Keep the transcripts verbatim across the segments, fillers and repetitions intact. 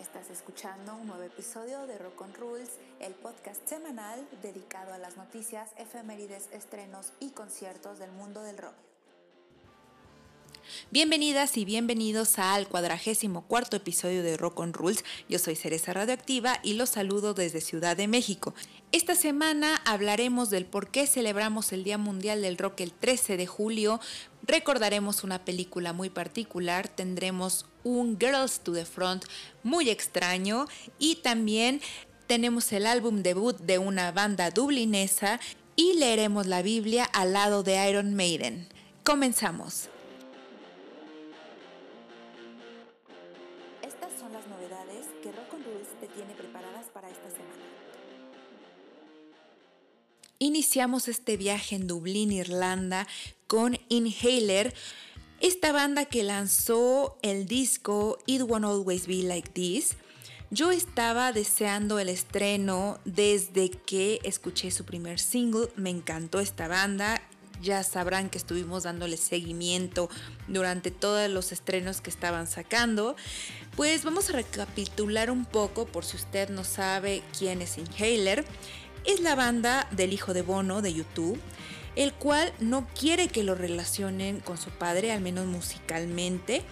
Estás escuchando un nuevo episodio de Rock on Rules, el podcast semanal dedicado a las noticias, efemérides, estrenos y conciertos del mundo del rock. Bienvenidas y bienvenidos al cuadragésimo cuarto episodio de Rock on Rules. Yo soy Cereza Radioactiva y los saludo desde Ciudad de México. Esta semana hablaremos del por qué celebramos el Día Mundial del Rock el trece de julio. Recordaremos una película muy particular, tendremos un Girls to the Front muy extraño y también tenemos el álbum debut de una banda dublinesa y leeremos la Biblia al lado de Iron Maiden. Comenzamos. Estas son las novedades que Rock on Rules te tiene preparadas para esta semana. Iniciamos este viaje en Dublín, Irlanda, con Inhaler, esta banda que lanzó el disco It Won't Always Be Like This. Yo estaba deseando el estreno desde que escuché su primer single, me encantó esta banda. Ya sabrán que estuvimos dándole seguimiento durante todos los estrenos que estaban sacando. Pues vamos a recapitular un poco por si usted no sabe quién es Inhaler. Es la banda del hijo de Bono de YouTube, el cual no quiere que lo relacionen con su padre, al menos musicalmente,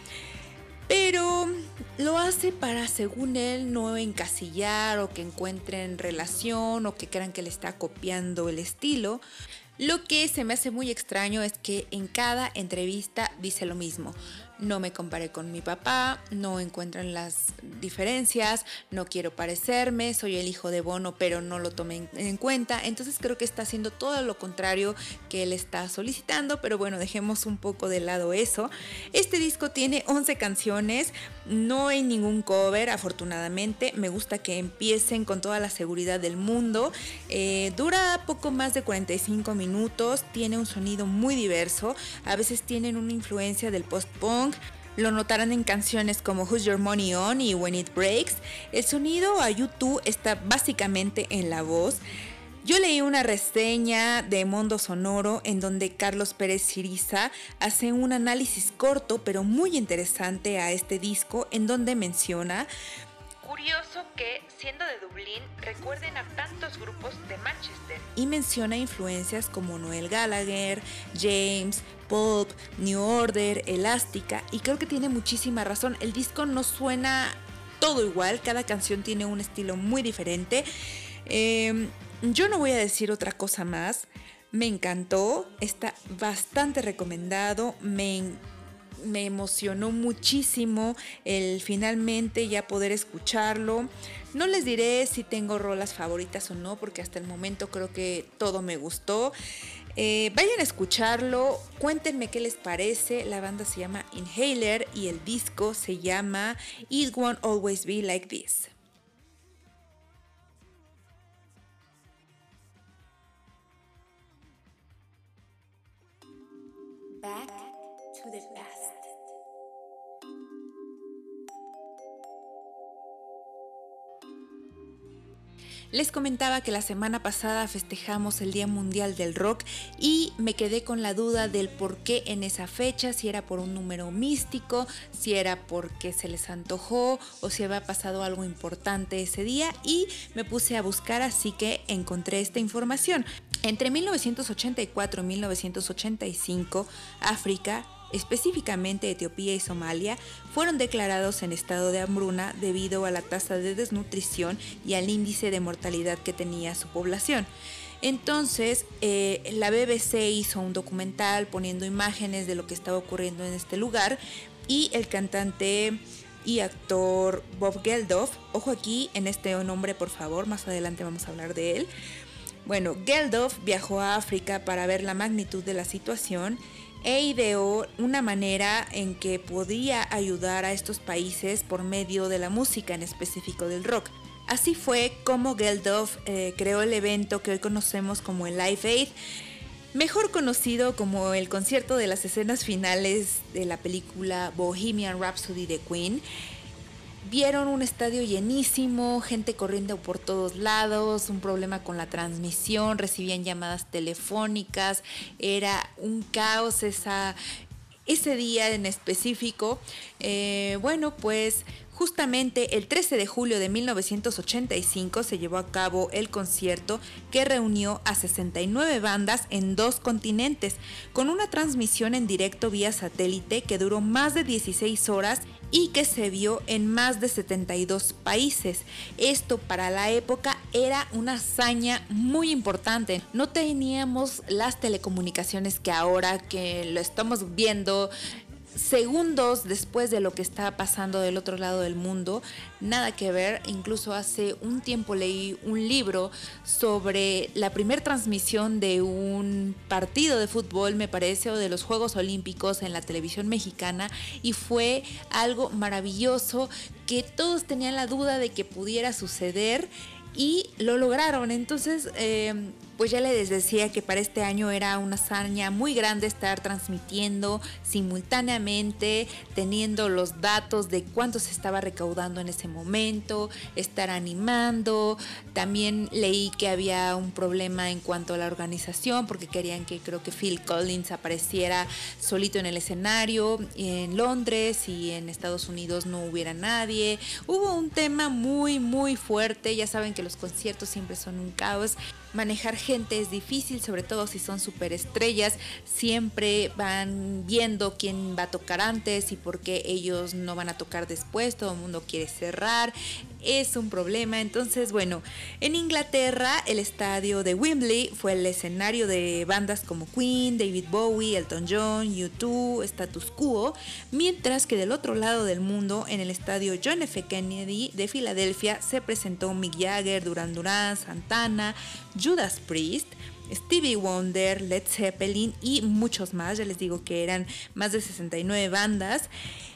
pero lo hace para, según él, no encasillar o que encuentren relación o que crean que le está copiando el estilo. Lo que se me hace muy extraño es que en cada entrevista dice lo mismo. No me comparé con mi papá, no encuentran las diferencias, no quiero parecerme, soy el hijo de Bono, pero no lo tomé en cuenta. Entonces creo que está haciendo todo lo contrario que él está solicitando, pero bueno, dejemos un poco de lado eso. Este disco tiene once canciones, no hay ningún cover, afortunadamente. Me gusta que empiecen con toda la seguridad del mundo. Eh, dura poco más de cuarenta y cinco minutos, tiene un sonido muy diverso, a veces tienen una influencia del post-punk. Lo notarán en canciones como Who's Your Money On y When It Breaks. El sonido a YouTube está básicamente en la voz. Yo leí una reseña de Mundo Sonoro en donde Carlos Pérez Siriza hace un análisis corto pero muy interesante a este disco, en donde menciona: curioso que, siendo de Dublín, recuerden a tantos grupos de Manchester. Y menciona influencias como Noel Gallagher, James, Pulp, New Order, Elástica, y creo que tiene muchísima razón. El disco no suena todo igual, cada canción tiene un estilo muy diferente. Eh, yo no voy a decir otra cosa más. Me encantó, está bastante recomendado, me Me emocionó muchísimo el finalmente ya poder escucharlo. No les diré si tengo rolas favoritas o no, porque hasta el momento creo que todo me gustó. Eh, vayan a escucharlo, cuéntenme qué les parece. La banda se llama Inhaler y el disco se llama It Won't Always Be Like This. Back to the past. Les comentaba que la semana pasada festejamos el Día Mundial del Rock y me quedé con la duda del por qué en esa fecha, si era por un número místico, si era porque se les antojó o si había pasado algo importante ese día, y me puse a buscar, así que encontré esta información. Entre mil novecientos ochenta y cuatro y mil novecientos ochenta y cinco, África, específicamente Etiopía y Somalia, fueron declarados en estado de hambruna debido a la tasa de desnutrición y al índice de mortalidad que tenía su población. Entonces, eh, la B B C hizo un documental poniendo imágenes de lo que estaba ocurriendo en este lugar, y el cantante y actor Bob Geldof, ojo aquí en este nombre por favor, más adelante vamos a hablar de él. Bueno, Geldof viajó a África para ver la magnitud de la situación e ideó una manera en que podía ayudar a estos países por medio de la música, en específico del rock. Así fue como Geldof eh, creó el evento que hoy conocemos como el Live Aid, mejor conocido como el concierto de las escenas finales de la película Bohemian Rhapsody de Queen. Vieron un estadio llenísimo, gente corriendo por todos lados, un problema con la transmisión, recibían llamadas telefónicas, era un caos esa, ese día en específico. Eh, bueno, pues Justamente el trece de julio de mil novecientos ochenta y cinco se llevó a cabo el concierto que reunió a sesenta y nueve bandas en dos continentes, con una transmisión en directo vía satélite que duró más de dieciséis horas y que se vio en más de setenta y dos países. Esto para la época era una hazaña muy importante. No teníamos las telecomunicaciones que ahora, que lo estamos viendo segundos después de lo que está pasando del otro lado del mundo, nada que ver. Incluso hace un tiempo leí un libro sobre la primera transmisión de un partido de fútbol, me parece, o de los Juegos Olímpicos en la televisión mexicana, y fue algo maravilloso que todos tenían la duda de que pudiera suceder y lo lograron. Entonces, eh, pues ya les decía que para este año era una hazaña muy grande estar transmitiendo simultáneamente, teniendo los datos de cuánto se estaba recaudando en ese momento, estar animando. También leí que había un problema en cuanto a la organización, porque querían que creo que Phil Collins apareciera solito en el escenario en Londres y en Estados Unidos no hubiera nadie. Hubo un tema muy muy fuerte. Ya saben que los conciertos siempre son un caos. Manejar gente es difícil, sobre todo si son superestrellas. Siempre van viendo quién va a tocar antes y por qué ellos no van a tocar después. Todo el mundo quiere cerrar. Es un problema. Entonces, bueno, en Inglaterra el estadio de Wembley fue el escenario de bandas como Queen, David Bowie, Elton John, U dos, Status Quo, mientras que del otro lado del mundo, en el estadio John F. Kennedy de Filadelfia, se presentó Mick Jagger, Duran Duran, Santana, Judas Priest, Stevie Wonder, Led Zeppelin y muchos más. Ya les digo que eran más de sesenta y nueve bandas.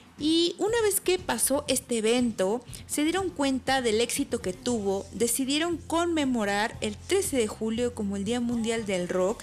Y una vez que pasó este evento, se dieron cuenta del éxito que tuvo, decidieron conmemorar el trece de julio como el Día Mundial del Rock.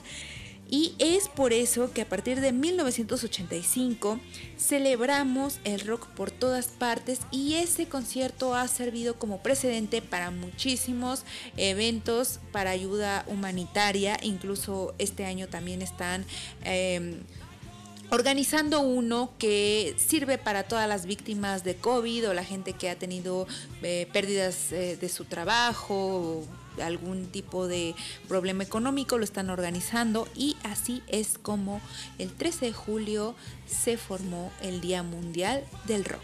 Y es por eso que a partir de mil novecientos ochenta y cinco celebramos el rock por todas partes, y ese concierto ha servido como precedente para muchísimos eventos para ayuda humanitaria. Incluso este año también están eh, organizando uno que sirve para todas las víctimas de COVID o la gente que ha tenido eh, pérdidas eh, de su trabajo, algún tipo de problema económico. Lo están organizando, y así es como el trece de julio se formó el Día Mundial del Rock.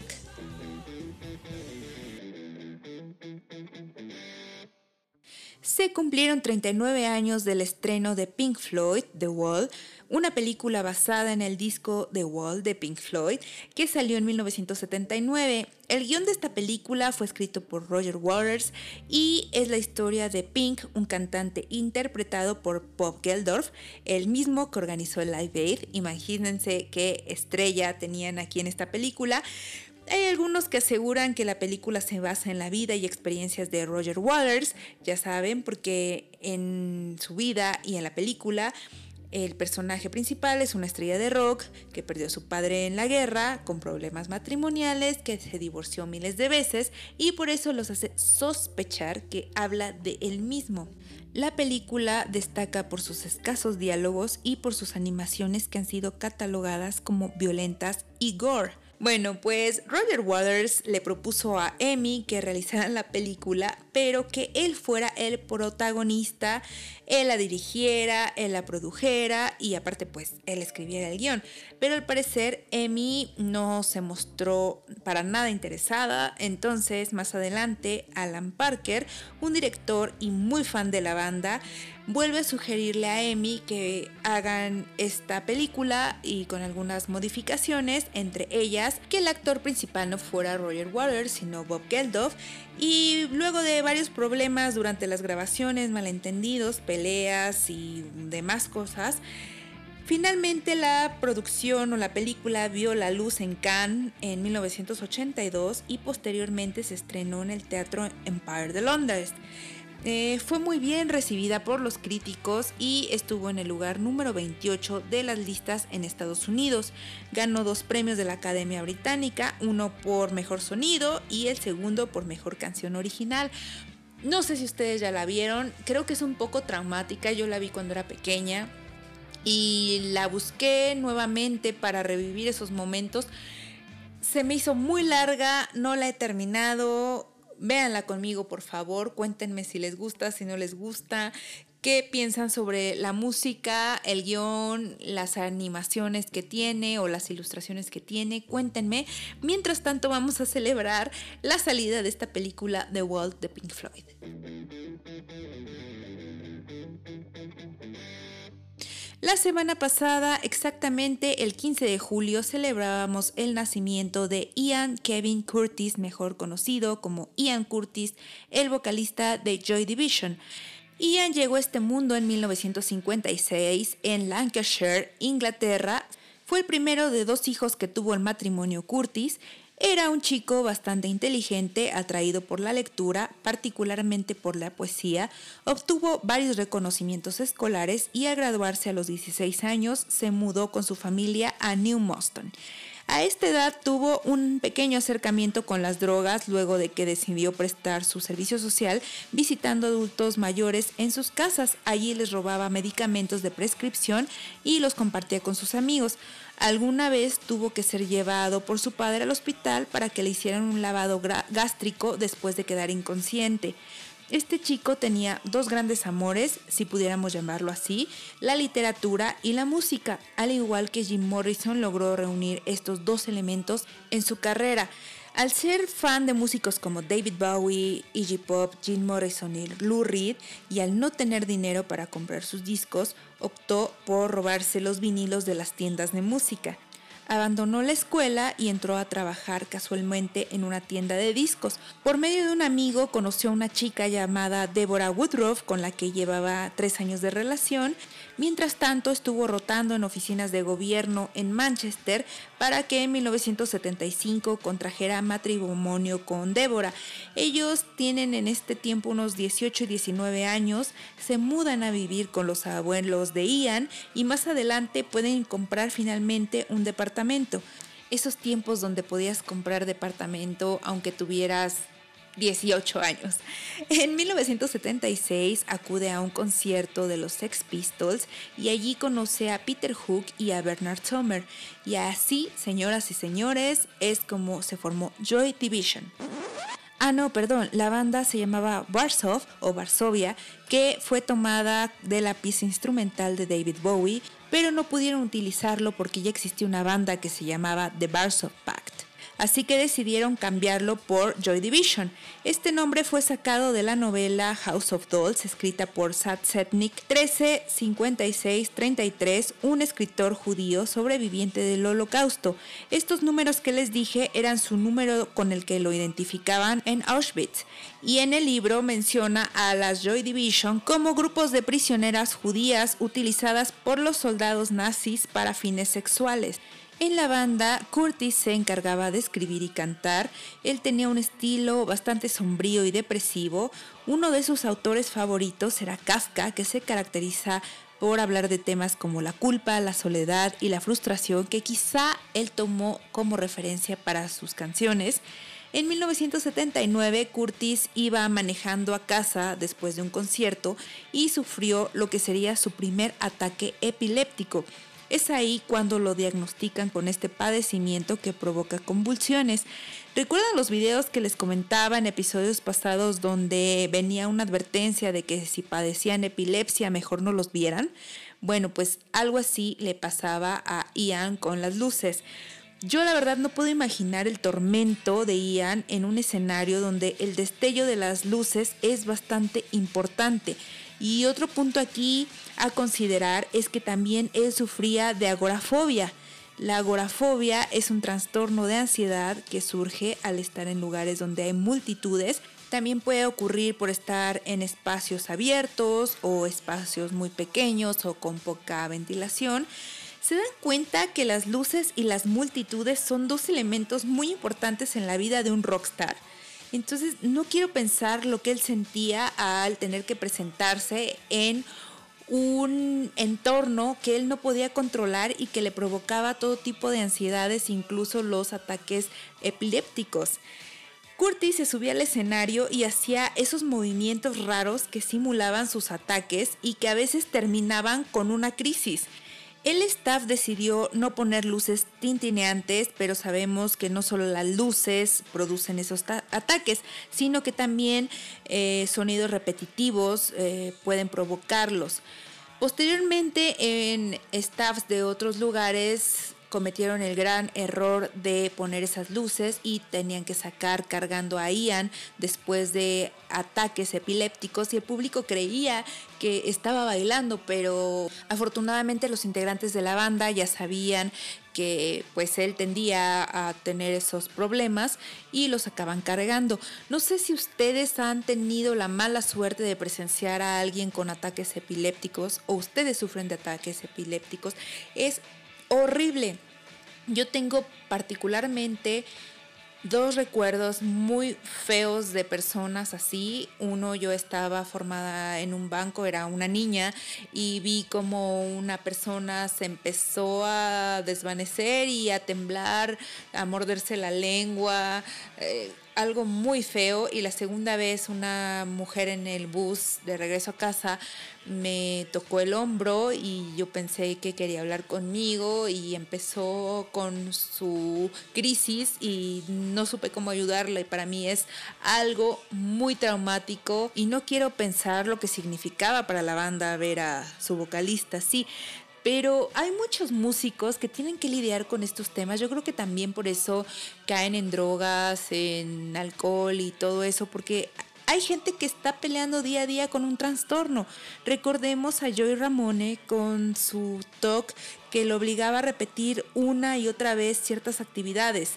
Se cumplieron treinta y nueve años del estreno de Pink Floyd, The Wall, una película basada en el disco The Wall de Pink Floyd, que salió en mil novecientos setenta y nueve. El guión de esta película fue escrito por Roger Waters y es la historia de Pink, un cantante interpretado por Bob Geldof, el mismo que organizó el Live Aid. Imagínense qué estrella tenían aquí en esta película. Hay algunos que aseguran que la película se basa en la vida y experiencias de Roger Waters, ya saben, porque en su vida y en la película el personaje principal es una estrella de rock que perdió a su padre en la guerra, con problemas matrimoniales, que se divorció miles de veces y por eso los hace sospechar que habla de él mismo. La película destaca por sus escasos diálogos y por sus animaciones que han sido catalogadas como violentas y gore. Bueno, pues Roger Waters le propuso a Emmy que realizaran la película, pero que él fuera el protagonista, él la dirigiera, él la produjera y aparte pues él escribiera el guión. Pero al parecer Emmy no se mostró para nada interesada. Entonces más adelante Alan Parker, un director y muy fan de la banda, vuelve a sugerirle a Emmy que hagan esta película y con algunas modificaciones, entre ellas que el actor principal no fuera Roger Waters sino Bob Geldof. Y luego de varios problemas durante las grabaciones, malentendidos, peleas y demás cosas, finalmente la producción o la película vio la luz en Cannes en mil novecientos ochenta y dos y posteriormente se estrenó en el Teatro Empire de Londres. Eh, fue muy bien recibida por los críticos y estuvo en el lugar número veintiocho de las listas en Estados Unidos. Ganó dos premios de la Academia Británica, uno por mejor sonido y el segundo por mejor canción original. No sé si ustedes ya la vieron, creo que es un poco traumática. Yo la vi cuando era pequeña y la busqué nuevamente para revivir esos momentos. Se me hizo muy larga, no la he terminado. Véanla conmigo, por favor. Cuéntenme si les gusta, si no les gusta. ¿Qué piensan sobre la música, el guión, las animaciones que tiene o las ilustraciones que tiene? Cuéntenme. Mientras tanto, vamos a celebrar la salida de esta película The Wall de Pink Floyd. La semana pasada, exactamente el quince de julio, celebrábamos el nacimiento de Ian Kevin Curtis, mejor conocido como Ian Curtis, el vocalista de Joy Division. Ian llegó a este mundo en mil novecientos cincuenta y seis en Lancashire, Inglaterra. Fue el primero de dos hijos que tuvo el matrimonio Curtis. Era un chico bastante inteligente, atraído por la lectura, particularmente por la poesía. Obtuvo varios reconocimientos escolares y al graduarse a los dieciséis años se mudó con su familia a New Boston. A esta edad tuvo un pequeño acercamiento con las drogas luego de que decidió prestar su servicio social visitando adultos mayores en sus casas. Allí les robaba medicamentos de prescripción y los compartía con sus amigos. Alguna vez tuvo que ser llevado por su padre al hospital para que le hicieran un lavado gástrico después de quedar inconsciente. Este chico tenía dos grandes amores, si pudiéramos llamarlo así, la literatura y la música, al igual que Jim Morrison logró reunir estos dos elementos en su carrera. Al ser fan de músicos como David Bowie, Iggy Pop, Jim Morrison y Lou Reed, y al no tener dinero para comprar sus discos, optó por robarse los vinilos de las tiendas de música. Abandonó la escuela y entró a trabajar casualmente en una tienda de discos. Por medio de un amigo conoció a una chica llamada Deborah Woodruff, con la que llevaba tres años de relación. Mientras tanto, estuvo rotando en oficinas de gobierno en Manchester para que en mil novecientos setenta y cinco contrajera matrimonio con Deborah. Ellos tienen en este tiempo unos dieciocho y diecinueve años, se mudan a vivir con los abuelos de Ian y más adelante pueden comprar finalmente un departamento. Esos tiempos donde podías comprar departamento aunque tuvieras dieciocho años. En mil novecientos setenta y seis acude a un concierto de los Sex Pistols y allí conoce a Peter Hook y a Bernard Sumner. Y así, señoras y señores, es como se formó Joy Division. Ah, no, perdón, la banda se llamaba Warsaw o Varsovia, que fue tomada de la pieza instrumental de David Bowie, pero no pudieron utilizarlo porque ya existía una banda que se llamaba The Warsaw Pact. Así que decidieron cambiarlo por Joy Division. Este nombre fue sacado de la novela House of Dolls, escrita por Sad Setnik, trece cincuenta y seis treinta y tres, un escritor judío sobreviviente del Holocausto. Estos números que les dije eran su número con el que lo identificaban en Auschwitz. Y en el libro menciona a las Joy Division como grupos de prisioneras judías utilizadas por los soldados nazis para fines sexuales. En la banda, Curtis se encargaba de escribir y cantar. Él tenía un estilo bastante sombrío y depresivo. Uno de sus autores favoritos era Kafka, que se caracteriza por hablar de temas como la culpa, la soledad y la frustración, que quizá él tomó como referencia para sus canciones. En mil novecientos setenta y nueve, Curtis iba manejando a casa después de un concierto y sufrió lo que sería su primer ataque epiléptico. Es ahí cuando lo diagnostican con este padecimiento que provoca convulsiones. ¿Recuerdan los videos que les comentaba en episodios pasados donde venía una advertencia de que si padecían epilepsia mejor no los vieran? Bueno, pues algo así le pasaba a Ian con las luces. Yo la verdad no puedo imaginar el tormento de Ian en un escenario donde el destello de las luces es bastante importante. Y otro punto aquí a considerar es que también él sufría de agorafobia. La agorafobia es un trastorno de ansiedad que surge al estar en lugares donde hay multitudes. También puede ocurrir por estar en espacios abiertos o espacios muy pequeños o con poca ventilación. ¿Se dan cuenta que las luces y las multitudes son dos elementos muy importantes en la vida de un rockstar? Entonces no quiero pensar lo que él sentía al tener que presentarse en un entorno que él no podía controlar y que le provocaba todo tipo de ansiedades, incluso los ataques epilépticos. Curtis se subía al escenario y hacía esos movimientos raros que simulaban sus ataques y que a veces terminaban con una crisis. El staff decidió no poner luces tintineantes, pero sabemos que no solo las luces producen esos ta- ataques, sino que también eh, sonidos repetitivos eh, pueden provocarlos. Posteriormente, en staffs de otros lugares cometieron el gran error de poner esas luces y tenían que sacar cargando a Ian después de ataques epilépticos, y el público creía que estaba bailando, pero afortunadamente los integrantes de la banda ya sabían que pues él tendía a tener esos problemas y los acaban cargando. No sé si ustedes han tenido la mala suerte de presenciar a alguien con ataques epilépticos o ustedes sufren de ataques epilépticos. Es horrible. Yo tengo particularmente dos recuerdos muy feos de personas así. Uno, yo estaba formada en un banco, era una niña, y vi como una persona se empezó a desvanecer y a temblar, a morderse la lengua, eh, algo muy feo. Y la segunda vez, una mujer en el bus de regreso a casa me tocó el hombro y yo pensé que quería hablar conmigo y empezó con su crisis y no supe cómo ayudarla, y para mí es algo muy traumático y no quiero pensar lo que significaba para la banda ver a su vocalista así. Pero hay muchos músicos que tienen que lidiar con estos temas. Yo creo que también por eso caen en drogas, en alcohol y todo eso, porque hay gente que está peleando día a día con un trastorno. Recordemos a Joey Ramone con su T O C que lo obligaba a repetir una y otra vez ciertas actividades.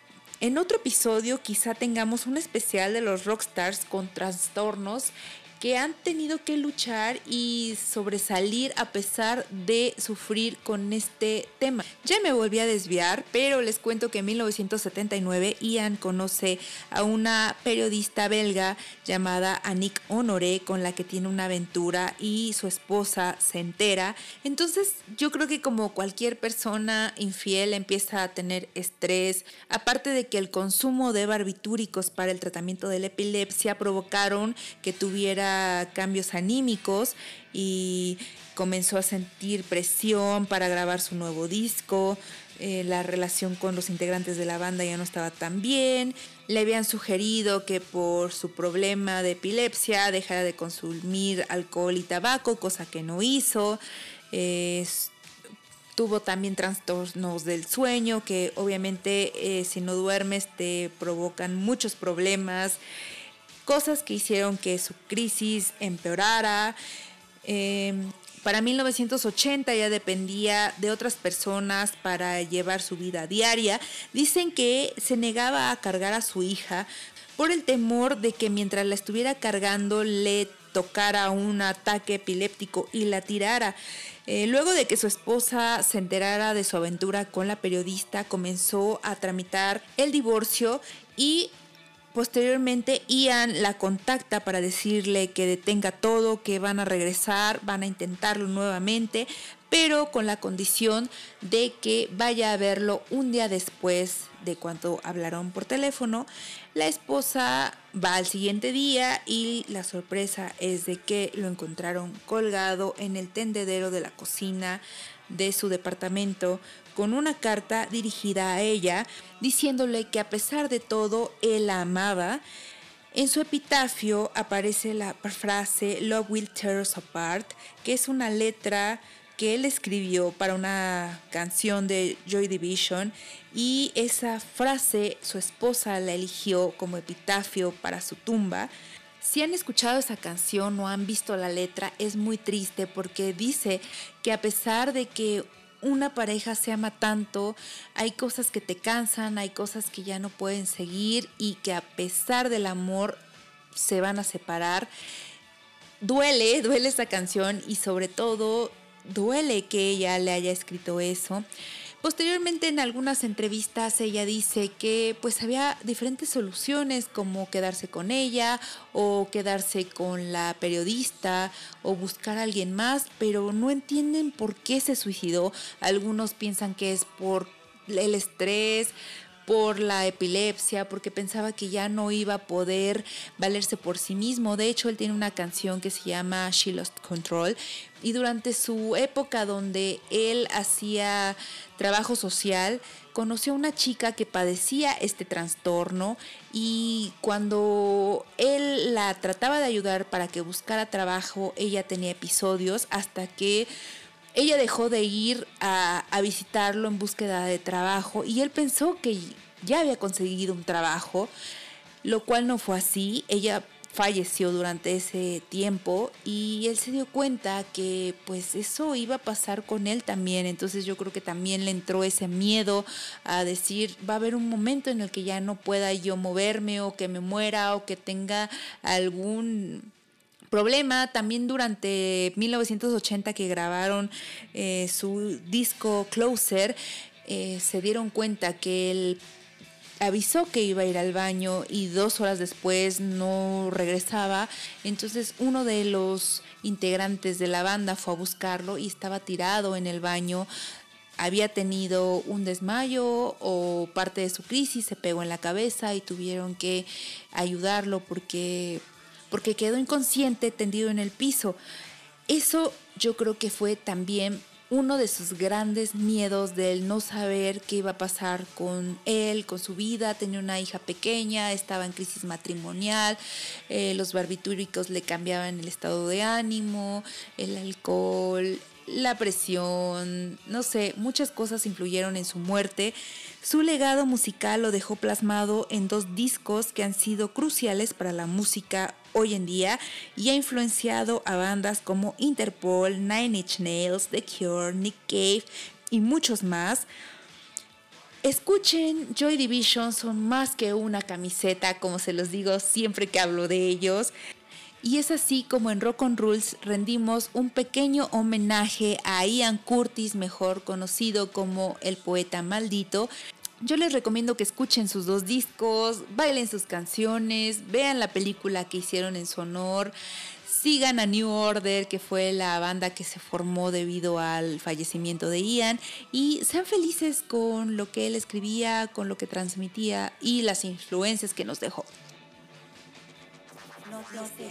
En otro episodio quizá tengamos un especial de los rockstars con trastornos que han tenido que luchar y sobresalir a pesar de sufrir con este tema. Ya me volví a desviar, pero les cuento que en mil novecientos setenta y nueve Ian conoce a una periodista belga llamada Annick Honoré, con la que tiene una aventura y su esposa se entera. Entonces yo creo que como cualquier persona infiel empieza a tener estrés, aparte de que el consumo de barbitúricos para el tratamiento de la epilepsia provocaron que tuviera cambios anímicos y comenzó a sentir presión para grabar su nuevo disco. Eh, la relación con los integrantes de la banda ya no estaba tan bien. Le habían sugerido que por su problema de epilepsia dejara de consumir alcohol y tabaco, cosa que no hizo. Eh, Tuvo también trastornos del sueño, que obviamente eh, si no duermes te provocan muchos problemas. Cosas que hicieron que su crisis empeorara. Eh, para mil novecientos ochenta ya dependía de otras personas para llevar su vida diaria. Dicen que se negaba a cargar a su hija por el temor de que mientras la estuviera cargando le tocara un ataque epiléptico y la tirara. Eh, luego de que su esposa se enterara de su aventura con la periodista, comenzó a tramitar el divorcio y posteriormente Ian la contacta para decirle que detenga todo, que van a regresar, van a intentarlo nuevamente, pero con la condición de que vaya a verlo un día después de cuando hablaron por teléfono. La esposa va al siguiente día y la sorpresa es de que lo encontraron colgado en el tendedero de la cocina de su departamento con una carta dirigida a ella diciéndole que a pesar de todo él la amaba. En su epitafio aparece la frase "Love will tear us apart", que es una letra que él escribió para una canción de Joy Division, y esa frase su esposa la eligió como epitafio para su tumba. Si han escuchado esa canción o han visto la letra, es muy triste porque dice que a pesar de que una pareja se ama tanto, hay cosas que te cansan, hay cosas que ya no pueden seguir y que a pesar del amor se van a separar. Duele, duele esa canción y sobre todo duele que ella le haya escrito eso. Posteriormente, en algunas entrevistas, ella dice que pues había diferentes soluciones, como quedarse con ella o quedarse con la periodista o buscar a alguien más, pero no entienden por qué se suicidó. Algunos piensan que es por el estrés, por la epilepsia, porque pensaba que ya no iba a poder valerse por sí mismo. De hecho, él tiene una canción que se llama She Lost Control, y durante su época donde él hacía trabajo social, conoció a una chica que padecía este trastorno, y cuando él la trataba de ayudar para que buscara trabajo, ella tenía episodios hasta que ella dejó de ir a, a visitarlo en búsqueda de trabajo, y él pensó que ya había conseguido un trabajo, lo cual no fue así. Ella falleció durante ese tiempo y él se dio cuenta que pues eso iba a pasar con él también. Entonces yo creo que también le entró ese miedo a decir, va a haber un momento en el que ya no pueda yo moverme, o que me muera, o que tenga algún problema. También durante mil novecientos ochenta, que grabaron eh, su disco Closer, eh, se dieron cuenta que él avisó que iba a ir al baño y dos horas después no regresaba. Entonces uno de los integrantes de la banda fue a buscarlo y estaba tirado en el baño. Había tenido un desmayo o parte de su crisis, se pegó en la cabeza y tuvieron que ayudarlo porque, porque quedó inconsciente tendido en el piso. Eso yo creo que fue también uno de sus grandes miedos, del no saber qué iba a pasar con él, con su vida. Tenía una hija pequeña, estaba en crisis matrimonial, eh, los barbitúricos le cambiaban el estado de ánimo, el alcohol, la presión, no sé, muchas cosas influyeron en su muerte. Su legado musical lo dejó plasmado en dos discos que han sido cruciales para la música hoy en día y ha influenciado a bandas como Interpol, Nine Inch Nails, The Cure, Nick Cave y muchos más. Escuchen, Joy Division son más que una camiseta, como se los digo siempre que hablo de ellos. Y es así como en Rock on Rules rendimos un pequeño homenaje a Ian Curtis, mejor conocido como el poeta maldito. Yo les recomiendo que escuchen sus dos discos, bailen sus canciones, vean la película que hicieron en su honor, sigan a New Order, que fue la banda que se formó debido al fallecimiento de Ian, y sean felices con lo que él escribía, con lo que transmitía y las influencias que nos dejó. Noticias.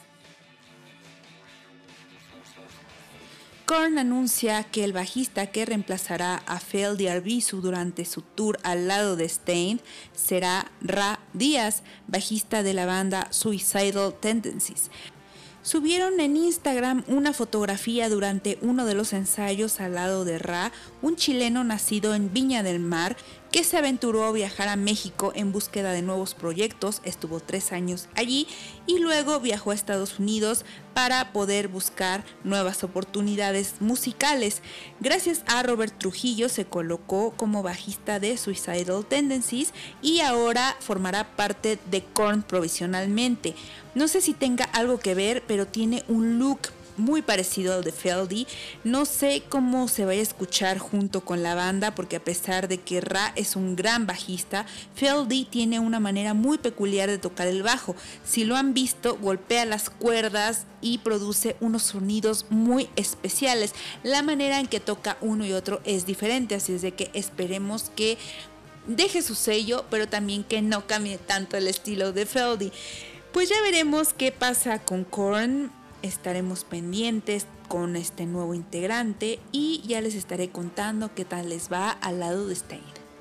Korn anuncia que el bajista que reemplazará a Feldy Arvizu durante su tour al lado de Staind será Ra Díaz, bajista de la banda Suicidal Tendencies. Subieron en Instagram una fotografía durante uno de los ensayos al lado de Ra, un chileno nacido en Viña del Mar, que se aventuró a viajar a México en búsqueda de nuevos proyectos. Estuvo tres años allí y luego viajó a Estados Unidos para poder buscar nuevas oportunidades musicales. Gracias a Robert Trujillo se colocó como bajista de Suicidal Tendencies y ahora formará parte de Korn provisionalmente. No sé si tenga algo que ver, pero tiene un look muy parecido al de Feldy. No sé cómo se vaya a escuchar junto con la banda, porque a pesar de que Ra es un gran bajista, Feldy tiene una manera muy peculiar de tocar el bajo. Si lo han visto, golpea las cuerdas y produce unos sonidos muy especiales. La manera en que toca uno y otro es diferente, así es de que esperemos que deje su sello, pero también que no cambie tanto el estilo de Feldy. Pues ya veremos qué pasa con Korn. Estaremos pendientes con este nuevo integrante y ya les estaré contando qué tal les va al lado de Staind.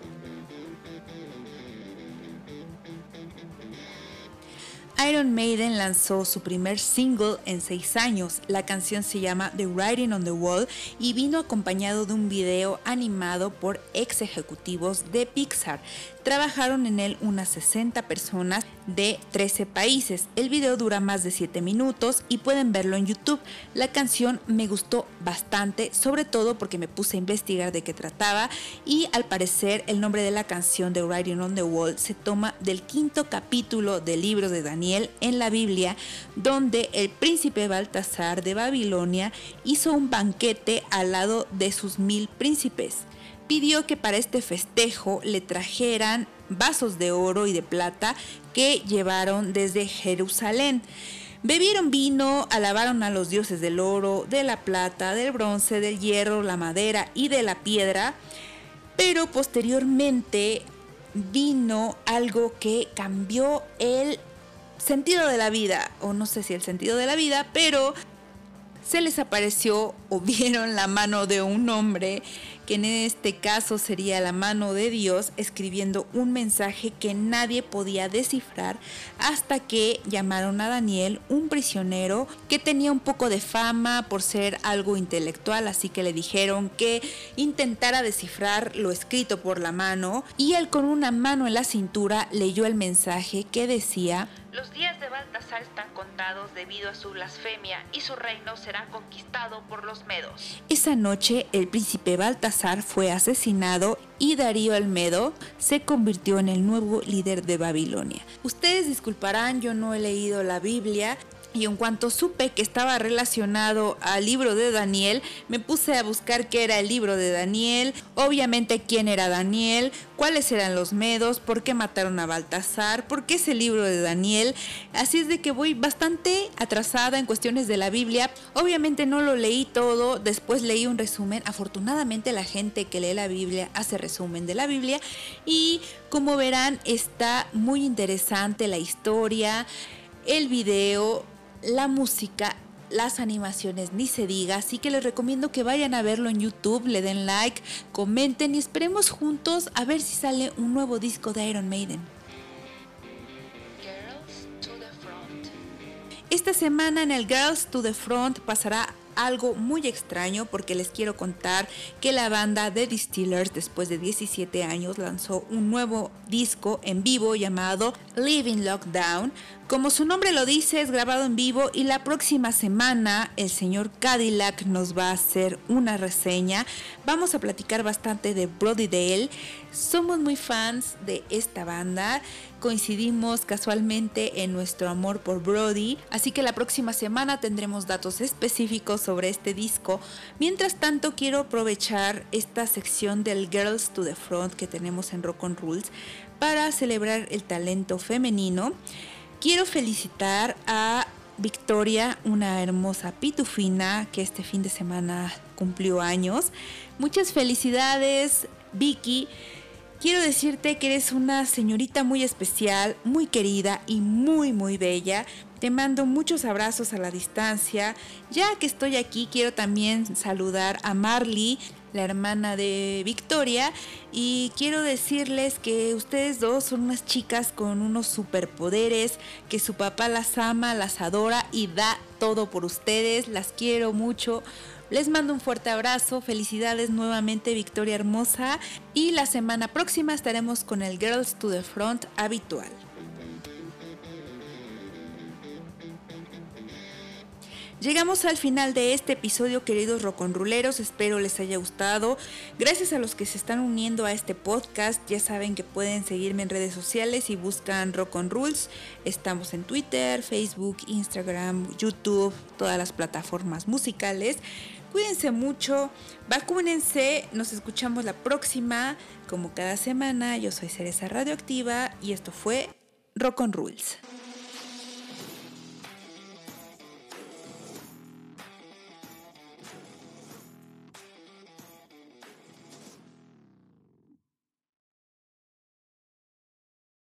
Iron Maiden lanzó su primer single en seis años. La canción se llama The Writing on the Wall y vino acompañado de un video animado por ex ejecutivos de Pixar. Trabajaron en él unas sesenta personas de trece países. El video dura más de siete minutos y pueden verlo en YouTube. La canción me gustó bastante, sobre todo porque me puse a investigar de qué trataba y al parecer el nombre de la canción The Writing on the Wall se toma del quinto capítulo del libro de Daniel en la Biblia, donde el príncipe Baltasar de Babilonia hizo un banquete al lado de sus mil príncipes. Pidió que para este festejo le trajeran vasos de oro y de plata que llevaron desde Jerusalén. Bebieron vino, alabaron a los dioses del oro, de la plata, del bronce, del hierro, la madera y de la piedra, pero posteriormente vino algo que cambió el sentido de la vida, o no sé si el sentido de la vida, pero se les apareció o vieron la mano de un hombre, que en este caso sería la mano de Dios, escribiendo un mensaje que nadie podía descifrar hasta que llamaron a Daniel, un prisionero que tenía un poco de fama por ser algo intelectual, así que le dijeron que intentara descifrar lo escrito por la mano, y él con una mano en la cintura leyó el mensaje que decía: los días de Baltasar están contados debido a su blasfemia y su reino será conquistado por los medos. Esa noche el príncipe Baltasar fue asesinado y Darío el Medo se convirtió en el nuevo líder de Babilonia. Ustedes disculparán, yo no he leído la Biblia. Y en cuanto supe que estaba relacionado al libro de Daniel, me puse a buscar qué era el libro de Daniel, obviamente quién era Daniel, cuáles eran los medos, por qué mataron a Baltasar, por qué es el libro de Daniel. Así es de que voy bastante atrasada en cuestiones de la Biblia. Obviamente no lo leí todo, después leí un resumen. Afortunadamente la gente que lee la Biblia hace resumen de la Biblia y como verán está muy interesante la historia, el video, la música, las animaciones, ni se diga, así que les recomiendo que vayan a verlo en YouTube, le den like, comenten y esperemos juntos a ver si sale un nuevo disco de Iron Maiden. Girls to the front. Esta semana en el Girls to the Front pasará algo muy extraño porque les quiero contar que la banda The Distillers después de diecisiete años lanzó un nuevo disco en vivo llamado Living Lockdown. Como su nombre lo dice, es grabado en vivo y la próxima semana el señor Cadillac nos va a hacer una reseña. Vamos a platicar bastante de Brody Dalle. Somos muy fans de esta banda, coincidimos casualmente en nuestro amor por Brody, así que la próxima semana tendremos datos específicos sobre este disco. Mientras tanto, quiero aprovechar esta sección del Girls to the Front que tenemos en Rock on Rules para celebrar el talento femenino. Quiero felicitar a Victoria, una hermosa pitufina que este fin de semana cumplió años. Muchas felicidades, Vicky. Quiero decirte que eres una señorita muy especial, muy querida y muy muy bella. Te mando muchos abrazos a la distancia. Ya que estoy aquí, quiero también saludar a Marley, la hermana de Victoria, y quiero decirles que ustedes dos son unas chicas con unos superpoderes, que su papá las ama, las adora y da todo por ustedes. Las quiero mucho. Les mando un fuerte abrazo, felicidades nuevamente, Victoria hermosa, y la semana próxima estaremos con el Girls to the Front habitual. Llegamos al final de este episodio, queridos rock'n'rolleros, espero les haya gustado. Gracias a los que se están uniendo a este podcast, ya saben que pueden seguirme en redes sociales y buscan Rock on Rules. Estamos en Twitter, Facebook, Instagram, YouTube, todas las plataformas musicales. Cuídense mucho, vacúnense, nos escuchamos la próxima, como cada semana. Yo soy Cereza Radioactiva y esto fue Rock on Rules.